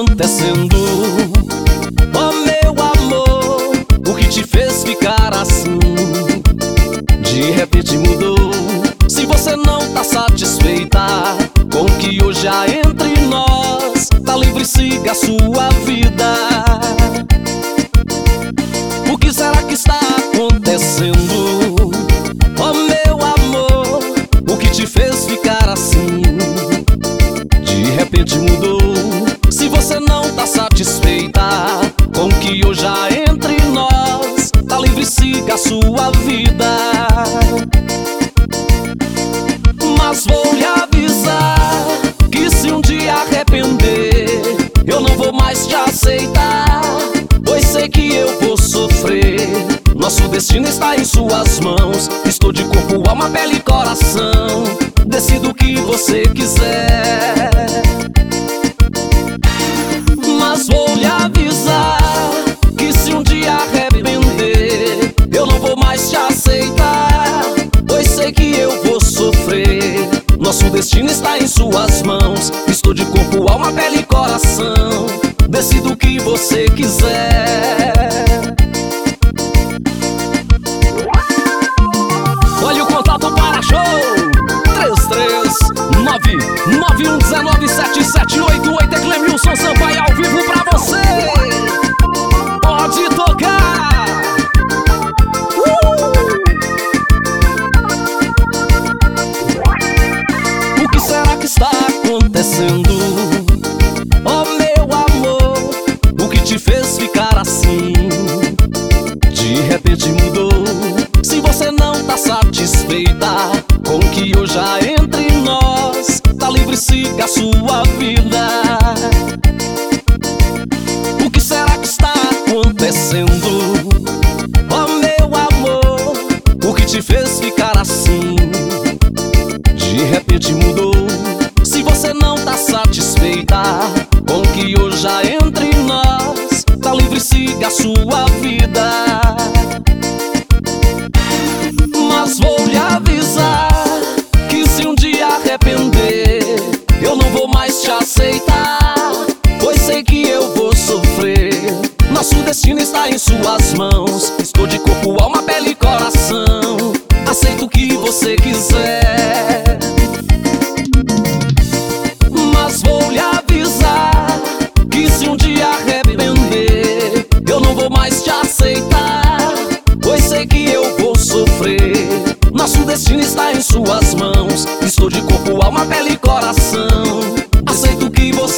acontecendo? Oh meu amor, o que te fez ficar assim? De repente mudou. Se você não tá satisfeita com o que hoje há entre nós, tá livre, siga a sua vida. O que será que está acontecendo? Oh meu amor, o que te fez ficar assim? De repente mudou. Se você não tá satisfeita com o que hoje há entre nós, tá livre, siga a sua vida. Mas vou lhe avisar que se um dia arrepender, eu não vou mais te aceitar, pois sei que eu vou sofrer. Nosso destino está em suas mãos. Estou de corpo, alma, pele e coração. Decido o que você quiser. Mas vou lhe avisar que se um dia arrepender, eu não vou mais te aceitar, pois sei que eu vou sofrer. Nosso destino está em suas mãos. Estou de corpo, alma, pele e coração. Decido o que você quiser. Olha o contato para show 33991197788. É Clemilson Sampaio ao vivo pra você. Pode tocar. O que será que está acontecendo? Oh meu amor, o que te fez ficar assim? De repente mudou. Se você não tá satisfeita com o que hoje há entre nós, tá livre, siga a sua vida. O que será que está acontecendo? Oh meu amor, o que te fez ficar assim? De repente mudou. Se você não tá satisfeita com o que hoje há entre nós, tá livre, siga a sua vida. Mas vou lhe avisar que se um dia arrepender, eu não vou mais te aceitar, pois sei que eu vou sofrer. Nosso destino está em suas mãos. Estou de corpo, alma, pele e coração. Aceito o que você quiser. Mas vou lhe avisar que se um dia arrepender, eu não vou mais te aceitar, pois sei que eu vou sofrer. Nosso destino está em suas mãos. Estou de corpo, alma, pele e coração. Aceito o que você